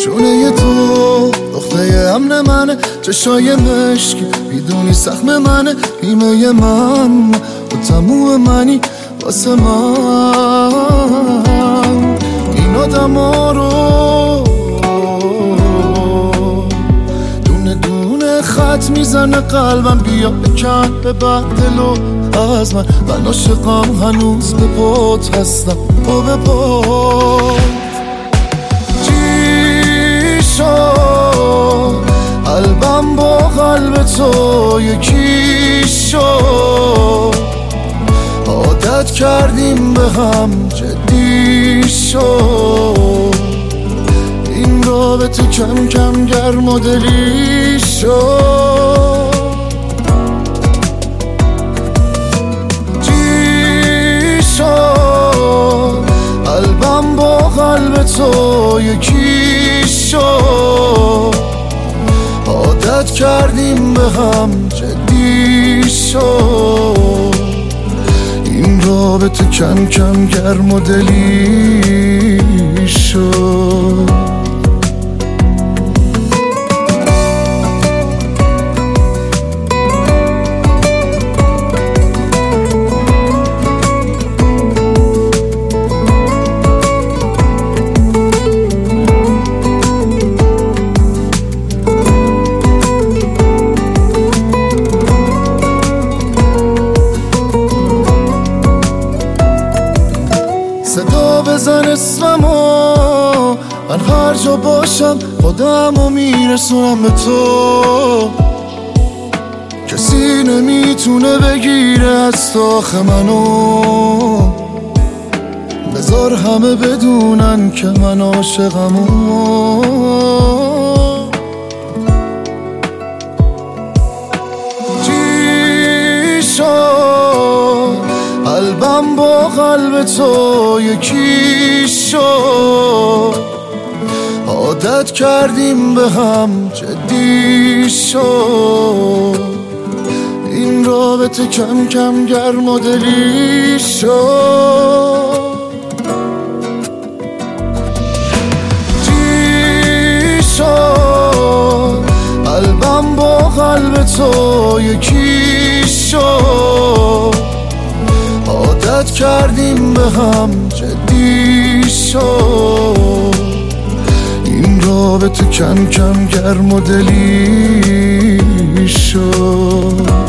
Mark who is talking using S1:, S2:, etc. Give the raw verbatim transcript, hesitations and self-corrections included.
S1: شونه تو نقطه امن منه، چشای مشکی میدونی سخم منه، بیمه من و تموم منی واسه من. این آدم ها رو دونه دونه خط میزنه قلبم، بیا بکن به بدلو از من. من عاشقم هنوز به پات هستم، پا به پا چی شد قلبم با قلب تو یکی شد، عادت کردیم به هم جدی شد، این رابطه کم کم گرم و دلی شد. چی شد قلبم با قلب تو یکی شد، عادت کردیم به هم جدی شد، این رابطه کم کم گرم و دلی شد. صدا بزن اسممو، من هر جا باشم خودمو میرسونم به تو، کسی نمیتونه بگیره از داخل منو، بذار همه بدونن که من عاشقمو. چی شد قلبم با قلب تو یکی شد، عادت کردیم به هم جدی شد، این رابطه کم کم گرم و دلی شد. چی شد قلبم با قلب تو یکی شد، عادت کردیم به هم جدی شد، این رابطه کم کم گرم و دلی شد.